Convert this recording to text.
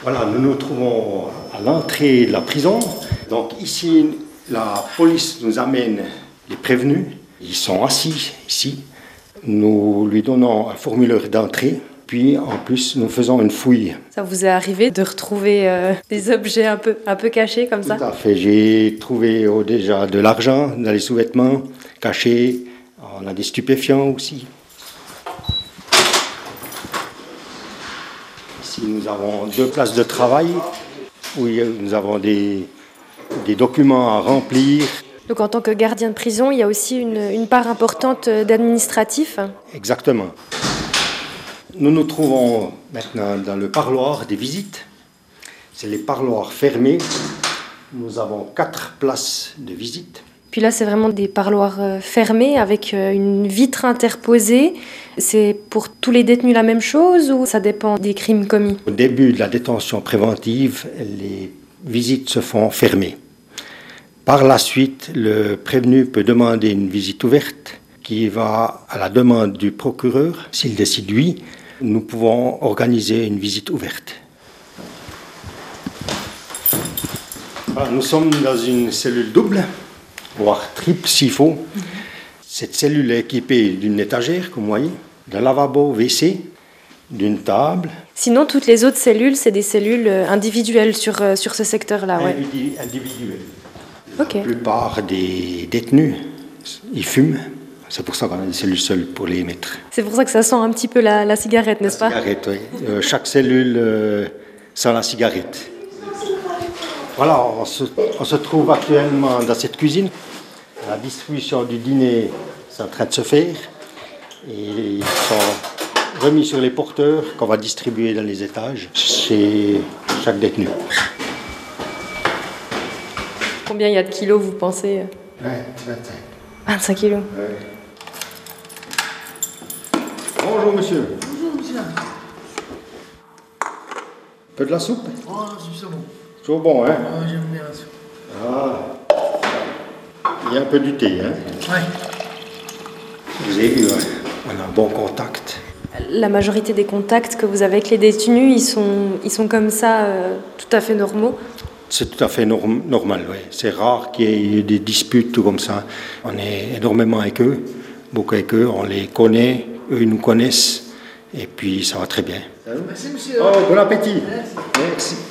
Voilà, nous nous trouvons à l'entrée de la prison. Donc ici, la police nous amène les prévenus. Ils sont assis ici. Nous lui donnons un formulaire d'entrée. Puis en plus, nous faisons une fouille. Ça vous est arrivé de retrouver des objets un peu cachés comme ça? Tout à fait. J'ai trouvé déjà de l'argent dans les sous-vêtements cachés. On a des stupéfiants aussi. Ici, nous avons 2 places de travail où nous avons des documents à remplir. Donc en tant que gardien de prison, il y a aussi une part importante d'administratif? Exactement. Nous nous trouvons maintenant dans le parloir des visites. C'est les parloirs fermés. Nous avons 4 places de visite. Puis là, c'est vraiment des parloirs fermés avec une vitre interposée. C'est pour tous les détenus la même chose ou ça dépend des crimes commis? Au début de la détention préventive, les visites se font fermées. Par la suite, le prévenu peut demander une visite ouverte qui va à la demande du procureur. S'il décide lui, nous pouvons organiser une visite ouverte. Voilà, nous sommes dans une cellule double, voire triple s'il faut. Cette cellule est équipée d'une étagère, comme vous voyez, d'un lavabo WC, d'une table. Sinon, toutes les autres cellules, c'est des cellules individuelles sur ce secteur-là, ouais. Individuelles. Ok. La plupart des détenus, ils fument. C'est pour ça qu'on a des cellules seules pour les mettre. C'est pour ça que ça sent un petit peu la cigarette, n'est-ce pas? La cigarette, oui. Chaque cellule sent la cigarette. Voilà, on se trouve actuellement dans cette cuisine. La distribution du dîner est en train de se faire. Et ils sont remis sur les porteurs qu'on va distribuer dans les étages chez chaque détenu. Combien il y a de kilos, vous pensez? 25. 25 kilos. Ouais. Bonjour monsieur. Bonjour, monsieur. Un peu de la soupe? Oh, c'est bon. Toujours bon, hein? Oh, j'aime bien la soupe. Ah. Il y a un peu du thé, hein? Ouais. Vous avez vu, hein? On a un bon contact. La majorité des contacts que vous avez avec les détenus, ils sont comme ça, tout à fait normaux? C'est tout à fait normal, oui. C'est rare qu'il y ait des disputes, tout comme ça. On est énormément avec eux, beaucoup avec eux, on les connaît, eux ils nous connaissent, et puis ça va très bien. Merci, monsieur. Oh, bon appétit. Merci. Merci.